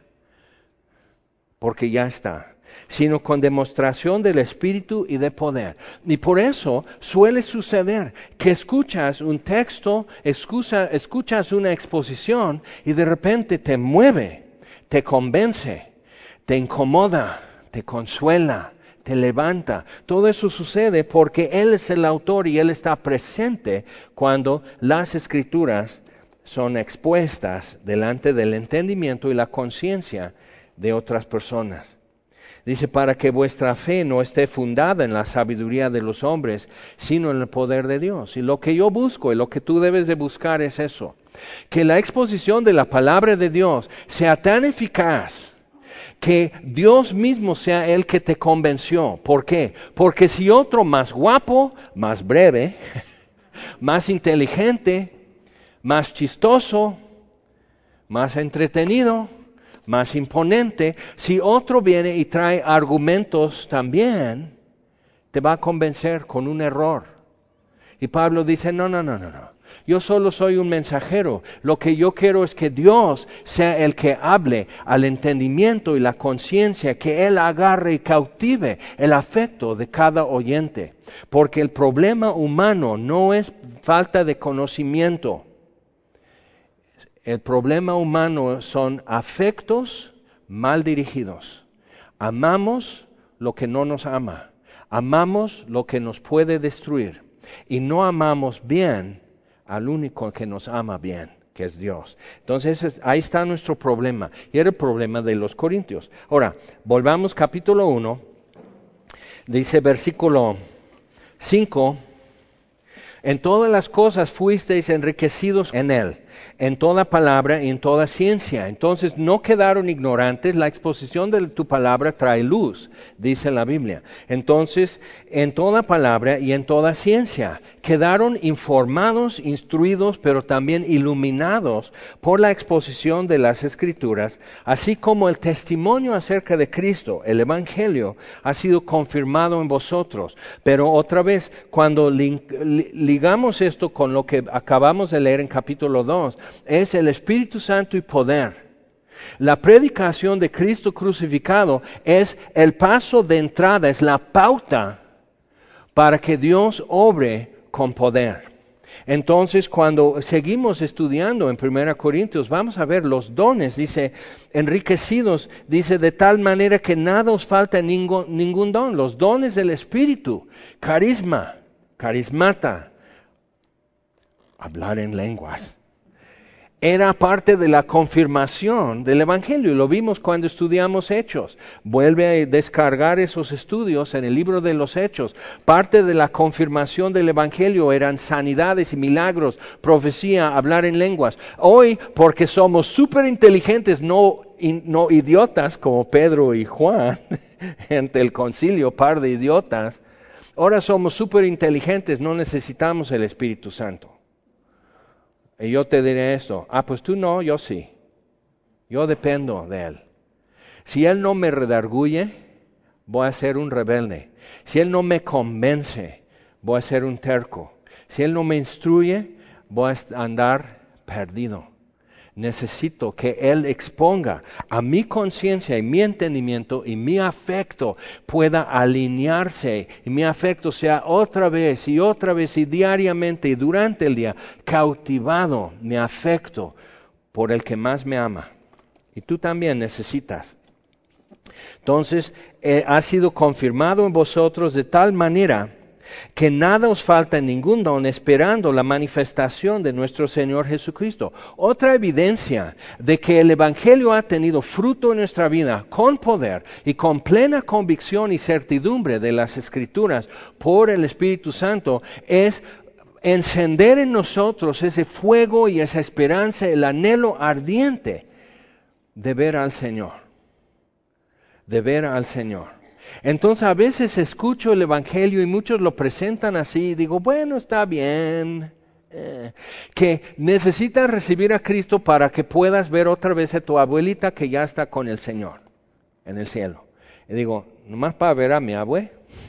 A: porque ya está, sino con demostración del Espíritu y de poder. Y por eso suele suceder que escuchas un texto, escucha, escuchas una exposición y de repente te mueve, te convence, te incomoda, te consuela, te levanta. Todo eso sucede porque Él es el autor y Él está presente cuando las Escrituras son expuestas delante del entendimiento y la conciencia de otras personas. Dice, para que vuestra fe no esté fundada en la sabiduría de los hombres, sino en el poder de Dios. Y lo que yo busco y lo que tú debes de buscar es eso. Que la exposición de la palabra de Dios sea tan eficaz que Dios mismo sea el que te convenció. ¿Por qué? Porque si otro más guapo, más breve, más inteligente, más chistoso, más entretenido, más imponente, si otro viene y trae argumentos también, te va a convencer con un error. Y Pablo dice, no, no, no, no, no. Yo solo soy un mensajero. Lo que yo quiero es que Dios sea el que hable al entendimiento y la conciencia, que Él agarre y cautive el afecto de cada oyente. Porque el problema humano no es falta de conocimiento. El problema humano son afectos mal dirigidos. Amamos lo que no nos ama. Amamos lo que nos puede destruir. Y no amamos bien al único que nos ama bien, que es Dios. Entonces, ahí está nuestro problema. Y era el problema de los corintios. Ahora, volvamos capítulo uno. Dice versículo cinco. En todas las cosas fuisteis enriquecidos en él, en toda palabra y en toda ciencia. Entonces no quedaron ignorantes, la exposición de tu palabra trae luz, dice la Biblia. Entonces, en toda palabra y en toda ciencia, quedaron informados, instruidos, pero también iluminados por la exposición de las Escrituras, así como el testimonio acerca de Cristo, el Evangelio, ha sido confirmado en vosotros. Pero otra vez, cuando ligamos esto con lo que acabamos de leer en capítulo dos, es el Espíritu Santo y poder. La predicación de Cristo crucificado es el paso de entrada, es la pauta para que Dios obre con poder. Entonces, cuando seguimos estudiando en primera Corintios, vamos a ver los dones, dice, enriquecidos, dice, de tal manera que nada os falta ningún, ningún don. Los dones del Espíritu, carisma, carismata, hablar en lenguas. Era parte de la confirmación del Evangelio, y lo vimos cuando estudiamos Hechos. Vuelve a descargar esos estudios en el libro de los Hechos. Parte de la confirmación del Evangelio eran sanidades y milagros, profecía, hablar en lenguas. Hoy, porque somos súper inteligentes, no, no idiotas como Pedro y Juan, ante el concilio, par de idiotas, ahora somos súper inteligentes, no necesitamos el Espíritu Santo. Y yo te diré esto, ah, pues tú no, yo sí. Yo dependo de Él. Si Él no me redarguye, voy a ser un rebelde. Si Él no me convence, voy a ser un terco. Si Él no me instruye, voy a andar perdido. Necesito que Él exponga a mi conciencia y mi entendimiento y mi afecto pueda alinearse y mi afecto sea otra vez y otra vez y diariamente y durante el día cautivado mi afecto por el que más me ama. Y tú también necesitas. Entonces, eh, ha sido confirmado en vosotros de tal manera que nada os falta en ningún don, esperando la manifestación de nuestro Señor Jesucristo. Otra evidencia de que el Evangelio ha tenido fruto en nuestra vida con poder y con plena convicción y certidumbre de las Escrituras por el Espíritu Santo es encender en nosotros ese fuego y esa esperanza, el anhelo ardiente de ver al Señor, de ver al Señor. Entonces a veces escucho el Evangelio y muchos lo presentan así y digo, bueno, está bien, eh, que necesitas recibir a Cristo para que puedas ver otra vez a tu abuelita que ya está con el Señor en el cielo. Y digo, ¿nomás para ver a mi abue?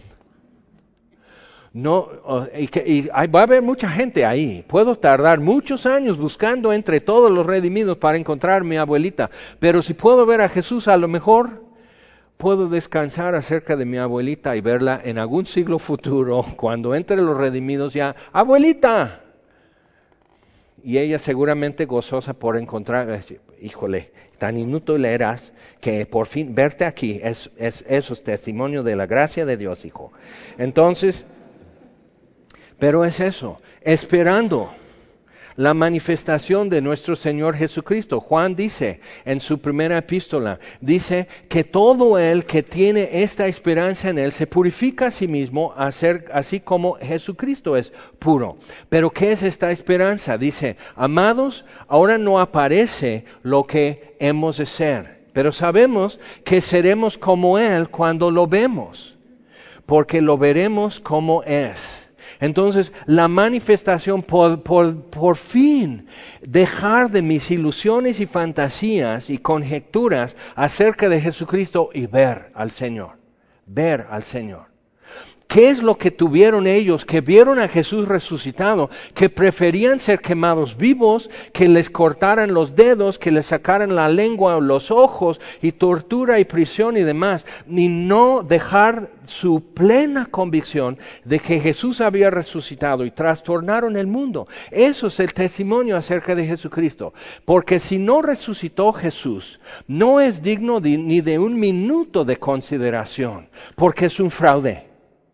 A: No, y, que, y hay, va a haber mucha gente ahí. Puedo tardar muchos años buscando entre todos los redimidos para encontrar a mi abuelita, pero si puedo ver a Jesús, a lo mejor puedo descansar acerca de mi abuelita y verla en algún siglo futuro, cuando entre los redimidos ya, ¡abuelita! Y ella seguramente gozosa por encontrar, híjole, tan inútil eras que por fin verte aquí, es, es, eso es testimonio de la gracia de Dios, hijo. Entonces, pero es eso, esperando la manifestación de nuestro Señor Jesucristo. Juan dice en su primera epístola, dice que todo el que tiene esta esperanza en Él se purifica a sí mismo, así como Jesucristo es puro. Pero ¿qué es esta esperanza? Dice, amados, ahora no aparece lo que hemos de ser, pero sabemos que seremos como Él cuando lo vemos, porque lo veremos como es. Entonces, la manifestación por, por, por fin, dejar de mis ilusiones y fantasías y conjeturas acerca de Jesucristo y ver al Señor, ver al Señor. ¿Qué es lo que tuvieron ellos que vieron a Jesús resucitado? Que preferían ser quemados vivos, que les cortaran los dedos, que les sacaran la lengua o los ojos, y tortura y prisión y demás, y no dejar su plena convicción de que Jesús había resucitado, y trastornaron el mundo. Eso es el testimonio acerca de Jesucristo. Porque si no resucitó Jesús, no es digno de, ni de un minuto de consideración, porque es un fraude.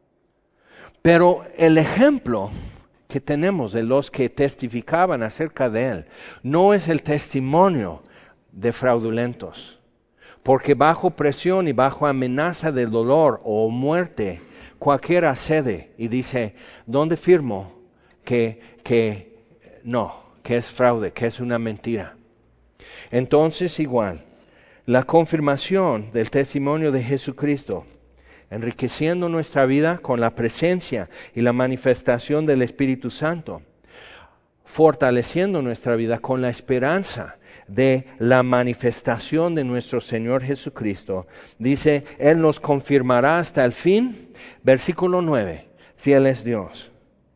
A: Pero el ejemplo que tenemos de los que testificaban acerca de Él no es el testimonio de fraudulentos, porque bajo presión y bajo amenaza de dolor o muerte, cualquiera cede y dice, ¿dónde firmo que, que no, que es fraude, que es una mentira? Entonces igual, la confirmación del testimonio de Jesucristo, enriqueciendo nuestra vida con la presencia y la manifestación del Espíritu Santo, fortaleciendo nuestra vida con la esperanza de la manifestación de nuestro Señor Jesucristo. Dice, Él nos confirmará hasta el fin. Versículo nueve, fiel es Dios.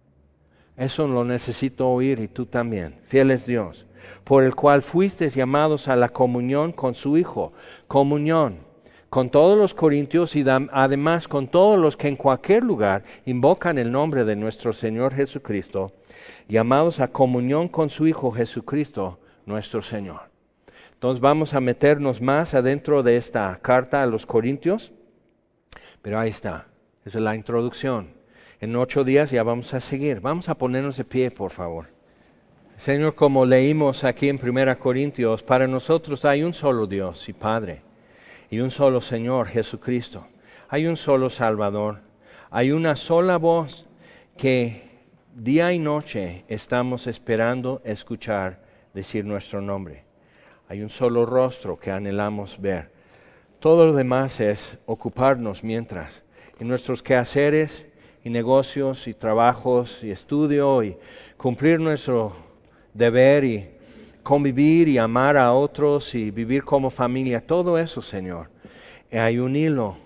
A: Eso lo necesito oír y tú también. Fiel es Dios, por el cual fuisteis llamados a la comunión con su Hijo. Comunión con todos los corintios y además con todos los que en cualquier lugar invocan el nombre de nuestro Señor Jesucristo, llamados a comunión con su Hijo Jesucristo, nuestro Señor. Entonces vamos a meternos más adentro de esta carta a los corintios, pero ahí está, esa es la introducción. En ocho días ya vamos a seguir. Vamos a ponernos de pie, por favor. Señor, como leímos aquí en primera Corintios, para nosotros hay un solo Dios y Padre, y un solo Señor, Jesucristo. Hay un solo Salvador. Hay una sola voz que día y noche estamos esperando escuchar decir nuestro nombre. Hay un solo rostro que anhelamos ver. Todo lo demás es ocuparnos mientras en nuestros quehaceres y negocios y trabajos y estudio y cumplir nuestro deber y convivir y amar a otros y vivir como familia, todo eso, Señor. Hay un hilo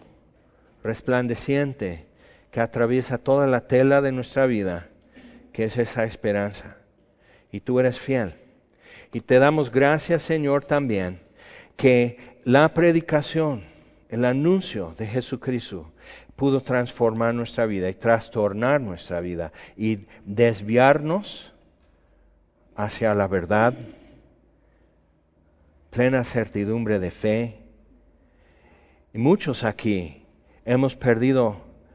A: resplandeciente que atraviesa toda la tela de nuestra vida, que es esa esperanza. Y tú eres fiel. Y te damos gracias, Señor, también, que la predicación, el anuncio de Jesucristo pudo transformar nuestra vida y trastornar nuestra vida y desviarnos hacia la verdad, plena certidumbre de fe. Y muchos aquí hemos perdido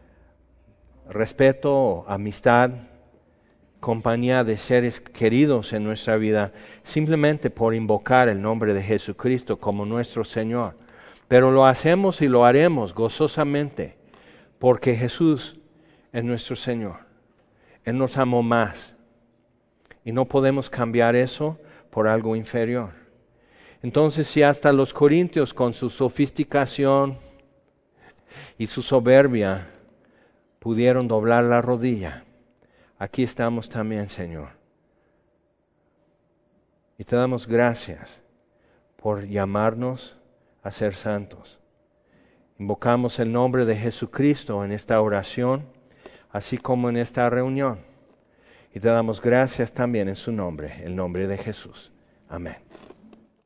A: respeto, amistad, compañía de seres queridos en nuestra vida, simplemente por invocar el nombre de Jesucristo como nuestro Señor. Pero lo hacemos y lo haremos gozosamente, porque Jesús es nuestro Señor. Él nos amó más, y no podemos cambiar eso por algo inferior. Entonces, si hasta los corintios con su sofisticación y su soberbia pudieron doblar la rodilla, aquí estamos también, Señor. Y te damos gracias por llamarnos a ser santos. Invocamos el nombre de Jesucristo en esta oración, así como en esta reunión. Y te damos gracias también en su nombre, el nombre de Jesús. Amén.